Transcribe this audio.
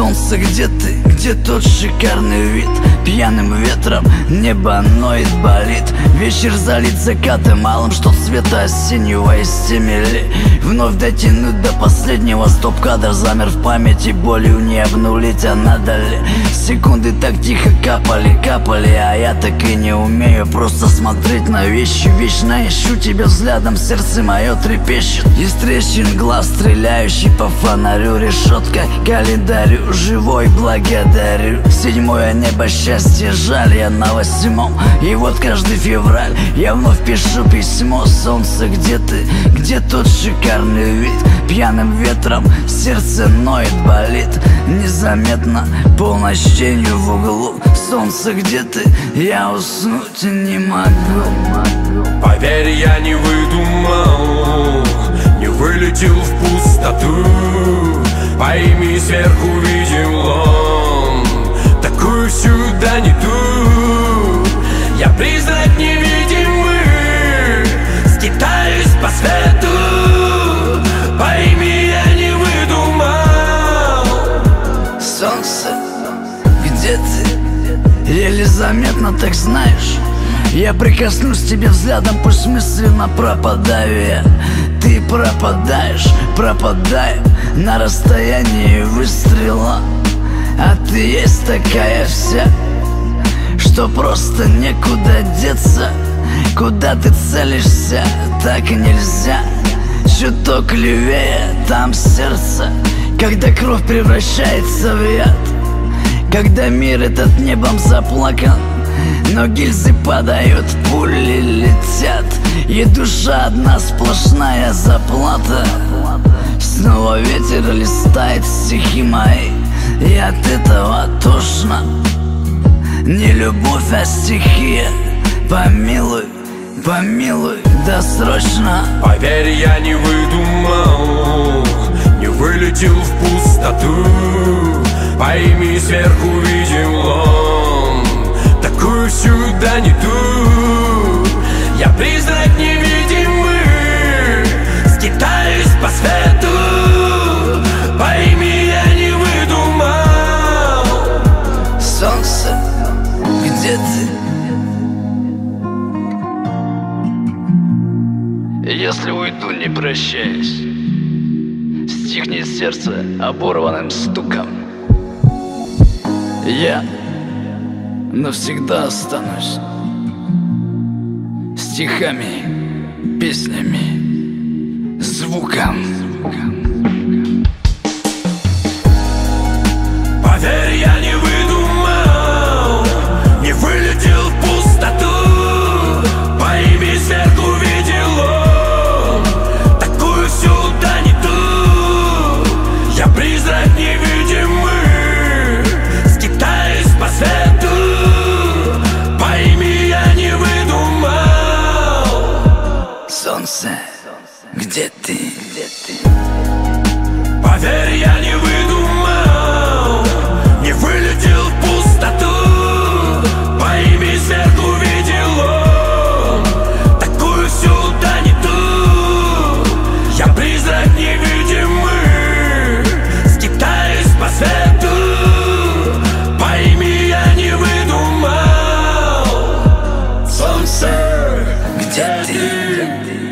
Солнце, где ты? Где тот шикарный вид? Пьяным ветром небо ноет, болит. Вечер залит закатом малым, что цвета осеннего из темели. Вновь дотянуть до последнего, стоп-кадр замер в памяти. Болью не обнулить, а надо ли? Секунды так тихо капали, а я так и не умею просто смотреть на вещи. Вечно ищу тебя взглядом, сердце мое трепещет. Из трещин глаз, стреляющий по фонарю, решетка календарю, живой благодарю. Седьмое небо счастья, жаль, я на 8-м. И вот каждый февраль я вновь пишу письмо. Солнце, где ты? Где тот шикарный вид? Пьяным ветром сердце ноет, болит. Незаметно полночь тенью в углу. Солнце, где ты? Я уснуть не могу. Поверь, я не выдумал, не вылетел в пустоту. Пойми, сверху видел он такую сюда не ту. Я призрак невидимый, скитаюсь по свету. Пойми, я не выдумал. Солнце, где ты? Еле заметно, так знаешь. Я прикоснусь к тебе взглядом, пусть мысленно пропадаю я. Ты пропадаешь, пропадаем на расстоянии выстрела. А ты есть такая вся, что просто некуда деться. Куда ты целишься, так и нельзя. Чуток левее, там сердце. Когда кровь превращается в яд, когда мир этот небом заплакан, но гильзы падают, пули летят, и душа одна сплошная заплата. Снова ветер листает стихи мои, и от этого тошно. Не любовь, а стихия. Помилуй, помилуй, досрочно. Поверь, я не выдумал, не вылетел в пустоту. Пойми, сверху видел он такую сюда не ту. Я призрак невидимый, скитаюсь по свету. Пойми, я не выдумал. Солнце, где ты? Если уйду, не прощаясь, стихнет сердце оборванным стуком. Я навсегда останусь стихами, песнями, звуком. Поверь, я не выдумал, не вылетел в пустоту. Пойми, сверху видел он такую сюда не ту. Я призрак невидимый, скитаюсь по свету. Пойми, я не выдумал. Солнце, где ты? Поверь, я не выдумал, не вылетел в пустоту. Пойми, сверху видел он такую сюда не ту. Я призрак невидимый, скитаюсь по свету. Пойми, я не выдумал. Солнце, где ты?